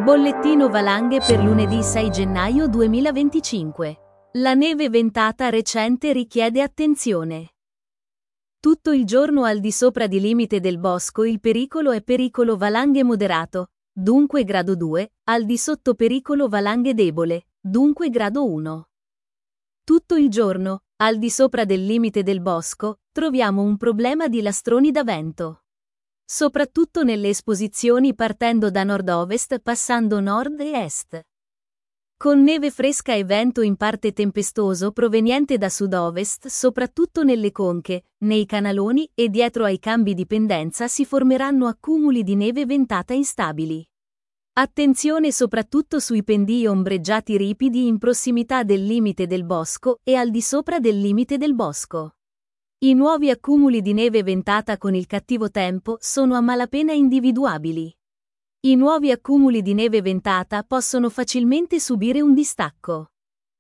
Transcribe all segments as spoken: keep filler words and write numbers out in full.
Bollettino valanghe per lunedì sei gennaio duemilaventicinque. La neve ventata recente richiede attenzione. Tutto il giorno al di sopra di limite del bosco il pericolo è pericolo valanghe moderato, dunque grado due, al di sotto pericolo valanghe debole, dunque grado uno. Tutto il giorno, al di sopra del limite del bosco, troviamo un problema di lastroni da vento. Soprattutto nelle esposizioni partendo da nord-ovest passando nord e est. Con neve fresca e vento in parte tempestoso proveniente da sud-ovest soprattutto nelle conche, nei canaloni e dietro ai cambi di pendenza si formeranno accumuli di neve ventata instabili. Attenzione soprattutto sui pendii ombreggiati ripidi in prossimità del limite del bosco e al di sopra del limite del bosco. I nuovi accumuli di neve ventata con il cattivo tempo sono a malapena individuabili. I nuovi accumuli di neve ventata possono facilmente subire un distacco.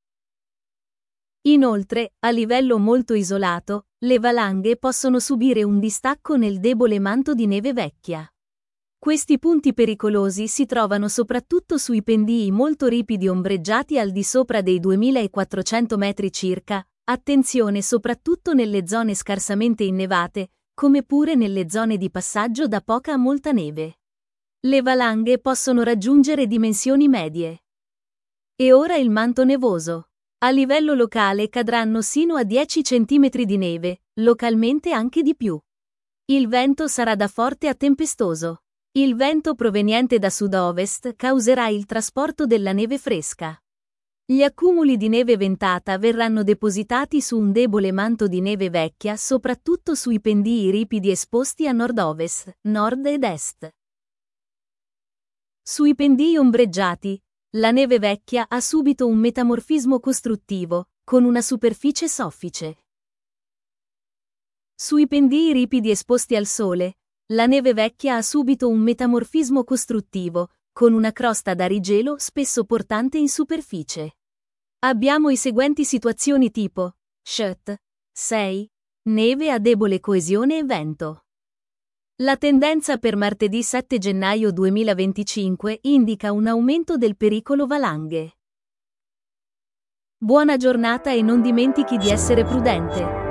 Inoltre, a livello molto isolato, le valanghe possono subire un distacco nel debole manto di neve vecchia. Questi punti pericolosi si trovano soprattutto sui pendii molto ripidi ombreggiati al di sopra dei duemilaquattrocento metri circa. Attenzione soprattutto nelle zone scarsamente innevate, come pure nelle zone di passaggio da poca a molta neve. Le valanghe possono raggiungere dimensioni medie. E ora il manto nevoso. A livello locale cadranno sino a dieci centimetri di neve, localmente anche di più. Il vento sarà da forte a tempestoso. Il vento proveniente da sud-ovest causerà il trasporto della neve fresca. Gli accumuli di neve ventata verranno depositati su un debole manto di neve vecchia soprattutto sui pendii ripidi esposti a nord-ovest, nord ed est. Sui pendii ombreggiati, la neve vecchia ha subito un metamorfismo costruttivo, con una superficie soffice. Sui pendii ripidi esposti al sole, la neve vecchia ha subito un metamorfismo costruttivo, con una crosta da rigelo spesso portante in superficie. Abbiamo i seguenti situazioni tipo Shut sei. Neve a debole coesione e vento. La tendenza per martedì sette gennaio duemilaventicinque indica un aumento del pericolo valanghe. Buona giornata e non dimentichi di essere prudente.